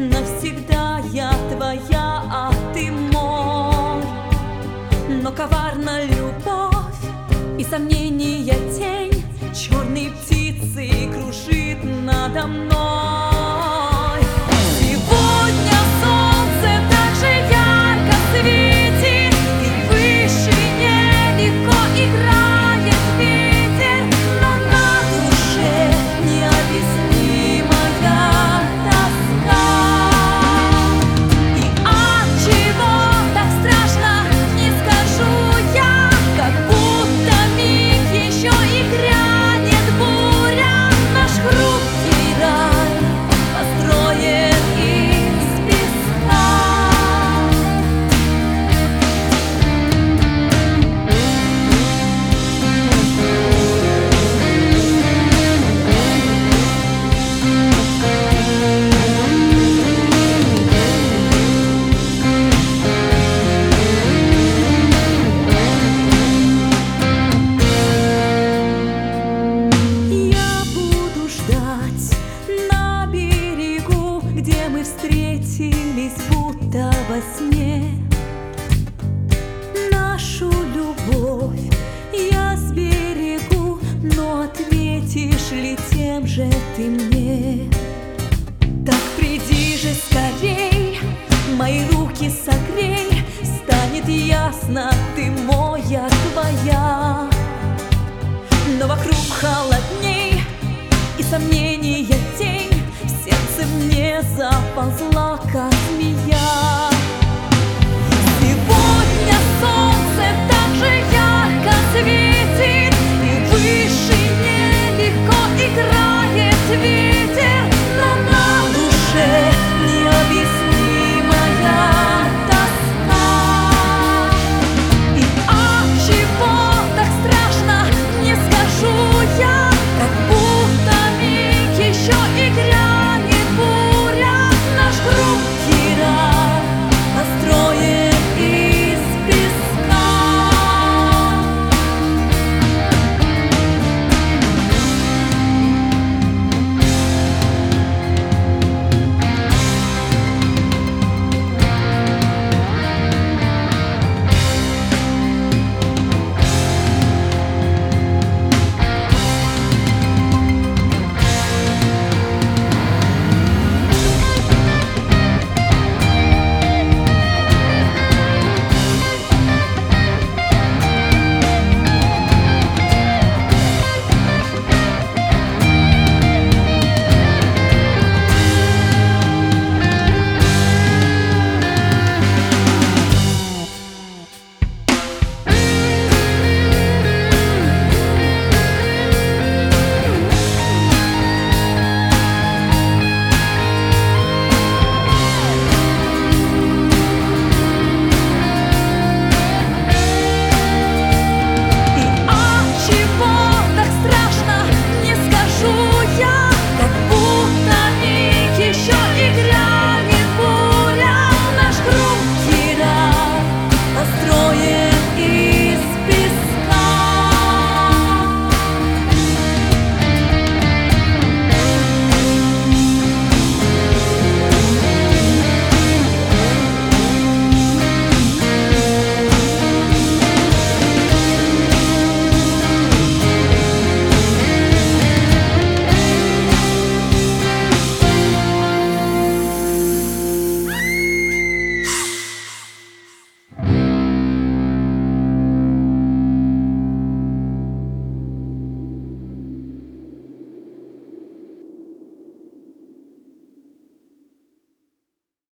Навсегда я твоя, а ты мой. Но коварна любовь и сомнения тень черной птицей кружит надо мной. Сегодня солнце так же ярко светит, и в вышине легко играет ветер, но на душе необъяснимая тоска. И отчего так страшно, не скажу я, как будто миг еще и грянет буря. Наш хрупкий рай построен из песка. Я буду ждать на берегу, где мы встретились будто во сне. Нашу любовь я сберегу, но ответишь ли тем же ты мне? Так приди же скорей, мои руки согрей, станет ясно, ты моя, твоя. Но вокруг холодней и сомнения тень, в сердце мне заползла, как змея.